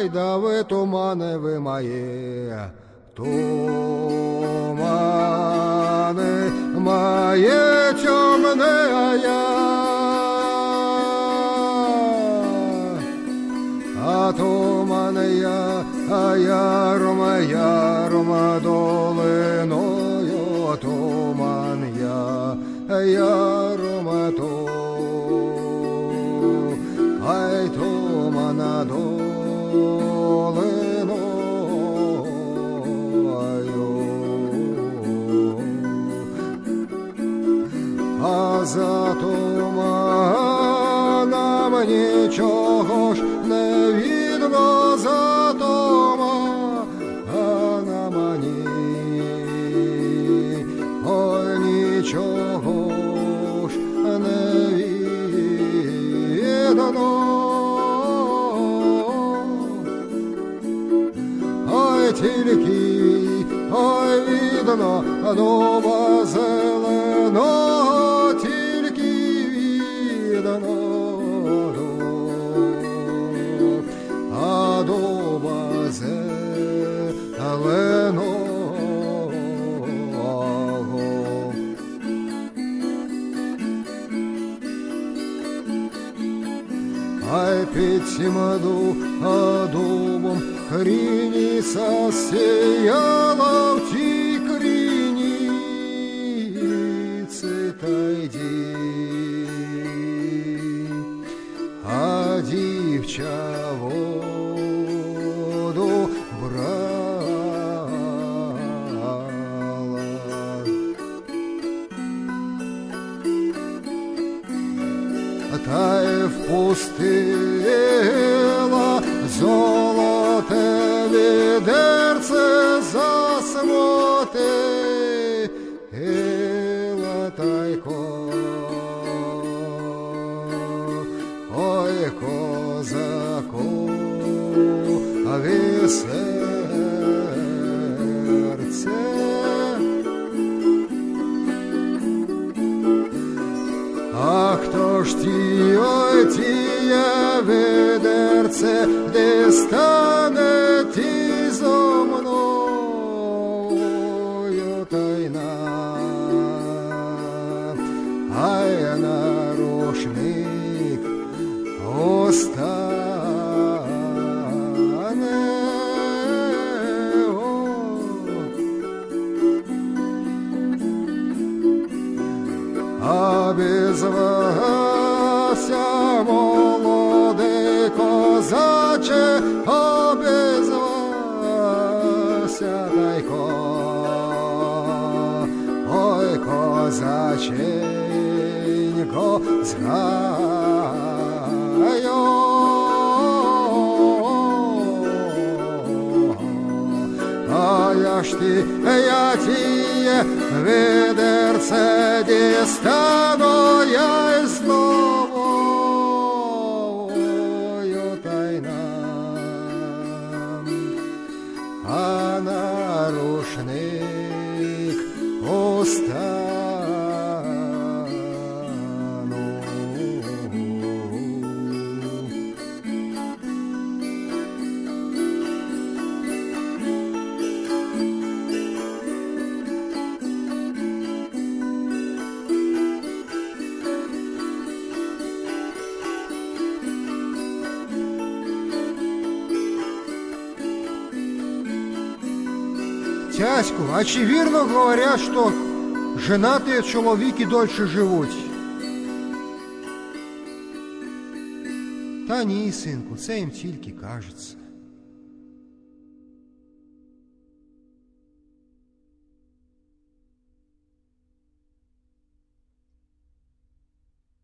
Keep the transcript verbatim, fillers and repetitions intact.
ай да ви тумани ви мої, тумани мої темне я, а туман я, а ярма, ярма долиною, туман я, ярма то, ай тумана долиною, а за туманом нічого ж не видно, за туманом мені, ой, нічого ж не видно, ой, тільки, ой, видно дуба зеленого, тільки видно дуб, а дуба зеленого. Ай під цим дубом криниця сіяла, в тій криниці та йди, а дівча воду брала, та й впустила золоте відерце, засмотила тайко, ой, козаку, серце. А хто ж ті, ой, тіє відерце, де стане ті зо мною тайна, ай на рушник остане, а без вася, молодий козаче, а без вася, тайко, ой, козаченько, згаю, а я ж ти, я тіє відерце дістану, я й з новою тайна, а на рушник остану. Тяську, а чи вірно говорять, що женаті чоловіки дольше живуть? Та ні, синку, це їм тільки кажеться.